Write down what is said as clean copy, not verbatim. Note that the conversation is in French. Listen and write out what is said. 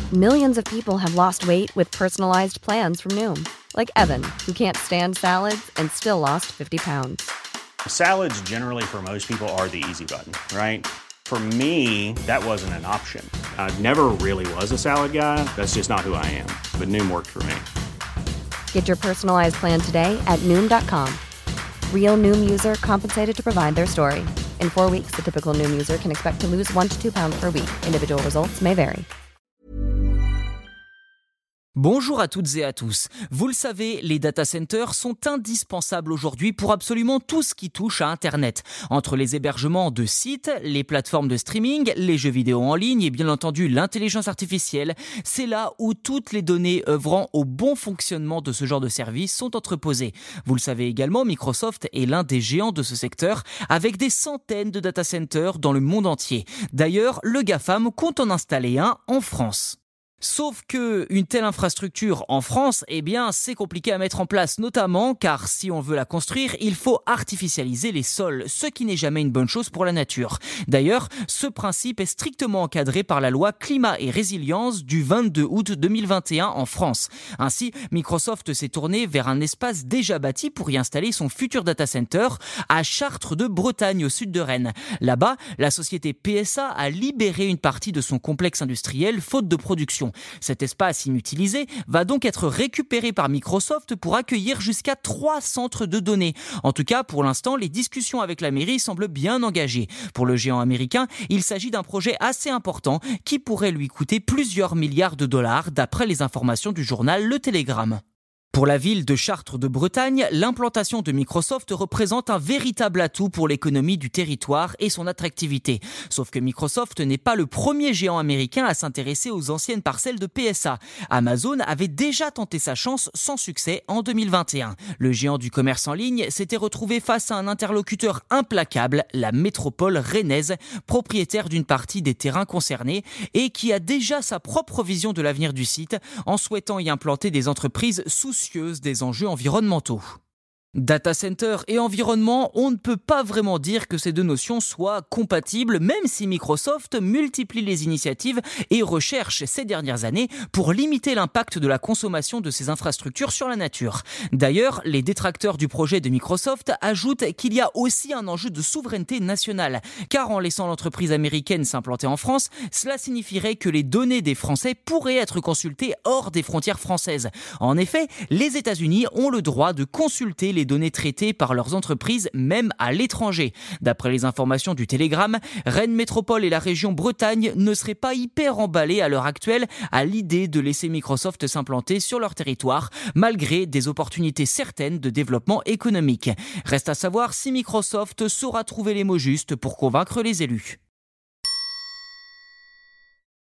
Millions of people have lost weight with personalized plans from Noom. Like Evan, who can't stand salads and still lost 50 pounds. Salads generally for most people are the easy button, right? For me, that wasn't an option. I never really was a salad guy. That's just not who I am. But Noom worked for me. Get your personalized plan today at Noom.com. Real Noom user compensated to provide their story. In 4 weeks, the typical Noom user can expect to lose 1 to 2 pounds per week. Individual results may vary. Bonjour à toutes et à tous. Vous le savez, les data centers sont indispensables aujourd'hui pour absolument tout ce qui touche à Internet. Entre les hébergements de sites, les plateformes de streaming, les jeux vidéo en ligne et bien entendu l'intelligence artificielle, c'est là où toutes les données œuvrant au bon fonctionnement de ce genre de service sont entreposées. Vous le savez également, Microsoft est l'un des géants de ce secteur avec des centaines de data centers dans le monde entier. D'ailleurs, le GAFAM compte en installer un en France. Sauf que une telle infrastructure en France, c'est compliqué à mettre en place, notamment car si on veut la construire, il faut artificialiser les sols, ce qui n'est jamais une bonne chose pour la nature. D'ailleurs, ce principe est strictement encadré par la loi Climat et Résilience du 22 août 2021 en France. Ainsi, Microsoft s'est tourné vers un espace déjà bâti pour y installer son futur data center à Chartres de Bretagne, au sud de Rennes. Là-bas, la société PSA a libéré une partie de son complexe industriel faute de production. Cet espace inutilisé va donc être récupéré par Microsoft pour accueillir jusqu'à 3 centres de données. En tout cas, pour l'instant, les discussions avec la mairie semblent bien engagées. Pour le géant américain, il s'agit d'un projet assez important qui pourrait lui coûter plusieurs milliards de dollars d'après les informations du journal Le Télégramme. Pour la ville de Chartres de Bretagne, l'implantation de Microsoft représente un véritable atout pour l'économie du territoire et son attractivité. Sauf que Microsoft n'est pas le premier géant américain à s'intéresser aux anciennes parcelles de PSA. Amazon avait déjà tenté sa chance sans succès en 2021. Le géant du commerce en ligne s'était retrouvé face à un interlocuteur implacable, la métropole rennaise, propriétaire d'une partie des terrains concernés et qui a déjà sa propre vision de l'avenir du site en souhaitant y implanter des entreprises soucieuses des enjeux environnementaux. Data center et environnement, on ne peut pas vraiment dire que ces deux notions soient compatibles, même si Microsoft multiplie les initiatives et recherche ces dernières années pour limiter l'impact de la consommation de ces infrastructures sur la nature. D'ailleurs, les détracteurs du projet de Microsoft ajoutent qu'il y a aussi un enjeu de souveraineté nationale, car en laissant l'entreprise américaine s'implanter en France, cela signifierait que les données des Français pourraient être consultées hors des frontières françaises. En effet, les États-Unis ont le droit de consulter les données traitées par leurs entreprises, même à l'étranger. D'après les informations du Télégramme, Rennes Métropole et la région Bretagne ne seraient pas hyper emballés à l'heure actuelle à l'idée de laisser Microsoft s'implanter sur leur territoire, malgré des opportunités certaines de développement économique. Reste à savoir si Microsoft saura trouver les mots justes pour convaincre les élus.